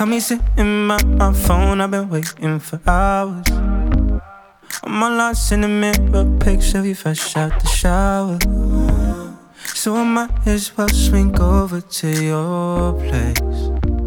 Got me sitting by my phone, I've been waiting for hours. I'm all lost in the mirror, picture of you fresh out the shower. So I might as well swing over to your place.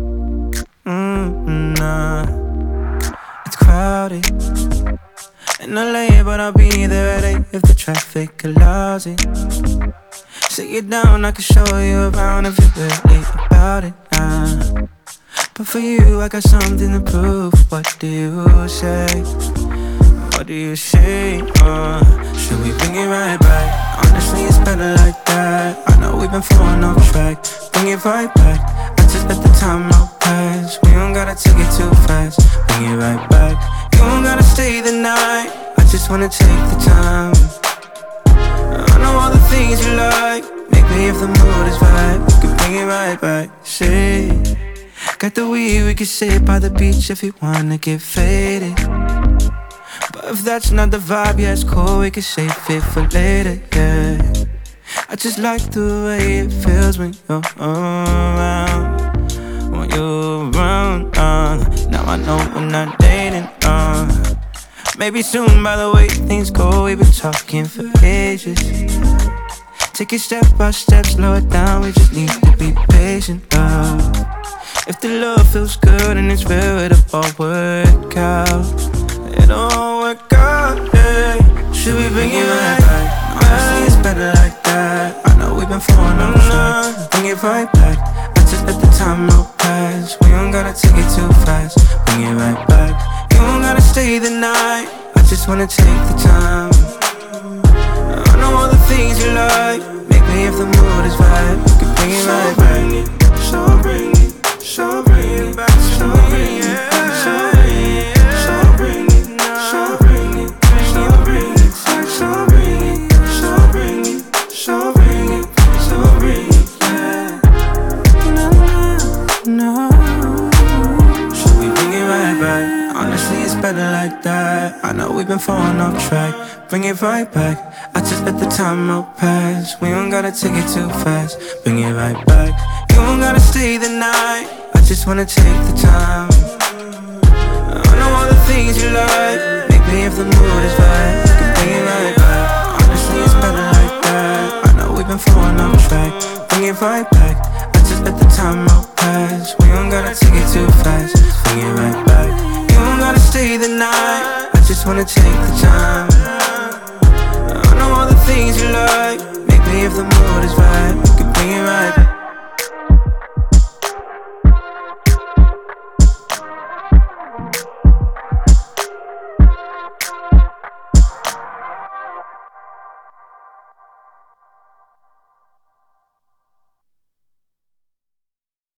Nah, it's crowded in LA, but I'll be there at 8 if the traffic allows it. Sit you down, I can show you around if you're really about it. But for you, I got something to prove. What do you say? What do you say? Should we bring it right back? Honestly, it's better like that. I know we've been falling off track. Bring it right back. I just let the time out pass. We don't gotta take it too fast. Bring it right back. You don't gotta stay the night. I just wanna take the time. I know all the things you like. Maybe if the mood is right, we can bring it right back. Say, got the weed, we can sit by the beach if you wanna get faded. But if that's not the vibe, yeah, it's cool, we can save it for later, yeah. I just like the way it feels when you're around. When you're around, now I know we're not dating, maybe soon, by the way things go, we've been talking for ages. Take it step by step, slow it down, we just need to be patient, If the love feels good and it's real, it'll all work out. It'll all work out, yeah. Should we bring it right back? Honestly, it's better like that. I know we've been falling off track. Bring it right back. I just let the time out pass. We don't gotta take it too fast. Bring it right back. You don't gotta stay the night. I just wanna take the time. I know all the things you like. Maybe if the mood is right, we can bring it right back. So bring it, so bring it back, so bring it, so bring it, so bring it, so bring it, so bring it, so bring it, so bring it, so bring it, so bring it, yeah. No. Should we bring it right back? Honestly, it's better like that. I know we've been falling off track. Bring it right back. I just let the time out pass. We don't gotta take it too fast. Bring it right back. You don't gotta stay the night. I just wanna take the time. I know all the things you like. Maybe if the mood is right, we can bring it right back. Honestly, it's better like that. I know we've been falling off track. Bring it right back. I just let the time out pass. We don't gotta take it too fast. Bring it right back. You don't gotta stay the night. I just wanna take the time. I know all the things you like. Maybe if the mood is right.